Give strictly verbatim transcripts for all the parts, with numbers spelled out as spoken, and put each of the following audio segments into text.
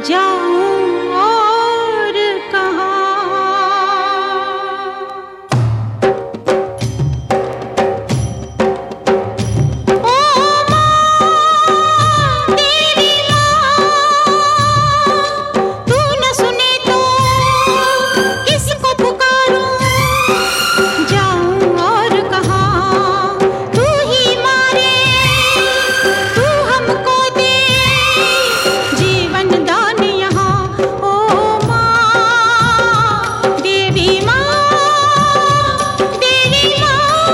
जाऊं और कहाँ। ओ माँ तेरी माँ, तू न सुने तो किसको पुकारूं, जाऊं और कहाँ। तू ही मारे, तू हमको दे जीवन दान यहाँ। ओ माँ देवी माँ, देवी माँ,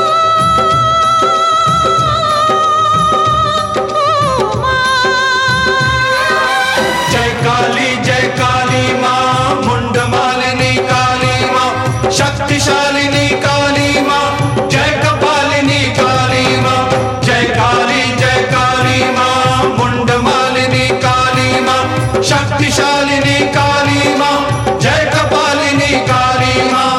ओ माँ। जय काली जय काली माँ, मुंड मालिनी काली माँ, शक्तिशालिनी काली माँ, जय कपालिनी काली माँ। जय काली जय काली माँ, मुंड मालिनी काली माँ, शक्तिशालिनी काली माँ, जय कपालिनी काली माँ।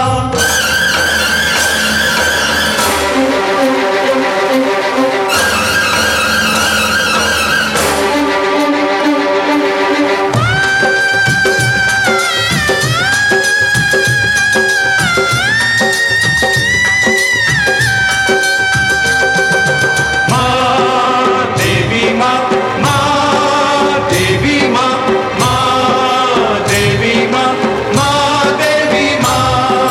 माँ देवी माँ, माँ देवी माँ, माँ देवी माँ, माँ देवी माँ।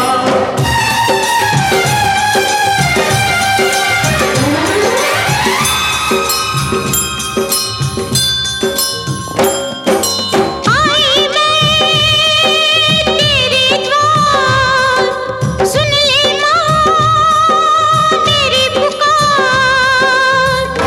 आई मैं तेरे द्वार, सुन ले माँ मेरी पुकार।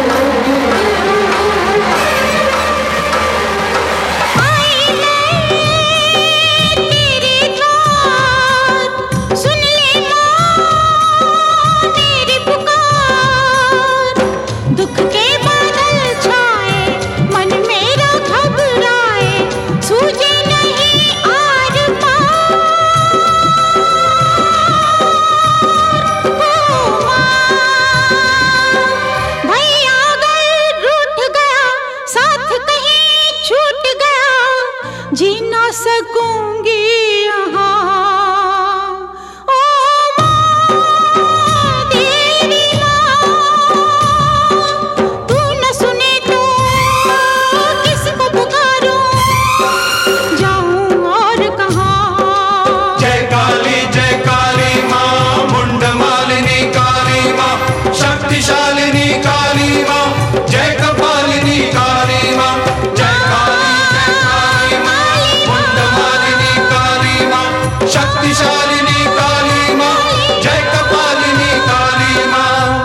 आई मैं तेरे द्वार, सुन ले माँ मेरी पुकार। दुख के बादल छाए, मन मेरा घबराए, सूझे नहीं आर पार। ओ माँ, भैया अगर रूठ गया, साथ कहीं छूट गया, जी ना सकूंगी यहाँ। ओ माँ देवी माँ, तू न सुने तो किसको पुकारूं, जाऊं और कहाँ। जय काली जय काली माँ, मुंड मालिनी काली माँ, शक्तिशालिनी काली माँ, जय कपालिनी काली माँ। जय काली जय काली माँ, मुंड मालिनी काली माँ, शक्तिशालिनी काली माँ, जय कपालिनी काली माँ।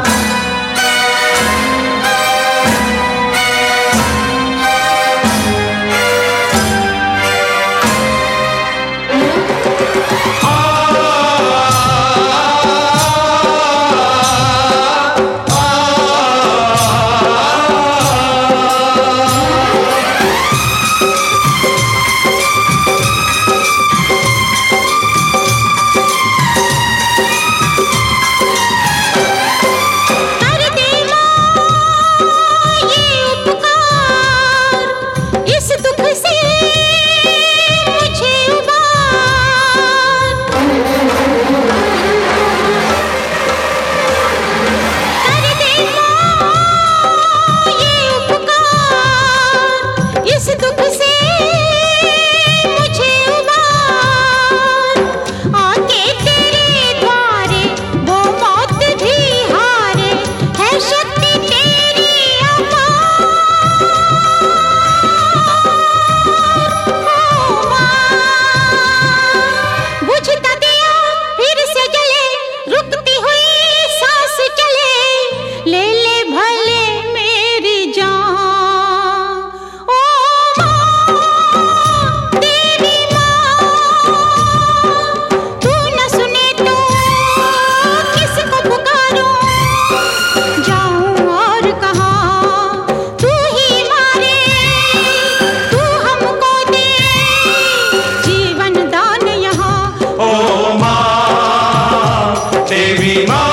कर दे माँ ये उपकार, इस दुख से मुझे उबार। कर दे माँ ये उपकार, इस दुख से मुझे उबार। आके तेरे द्वारे वो मौत भी हारे, है शक्ति तेरी अपार। ओ माँ, बुझता दिया फिर से जले, रुकती हुई सांस चले, ले ले भले मेरी जान। ओ माँ देवी माँ, तू न सुने तो किसको पुकारूं, जाऊं और कहाँ। तू ही मारे, तू हमको दे जीवन दान यहाँ। ओ माँ देवी माँ,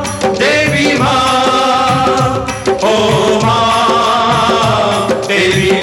देवी माँ, ओ माँ देवी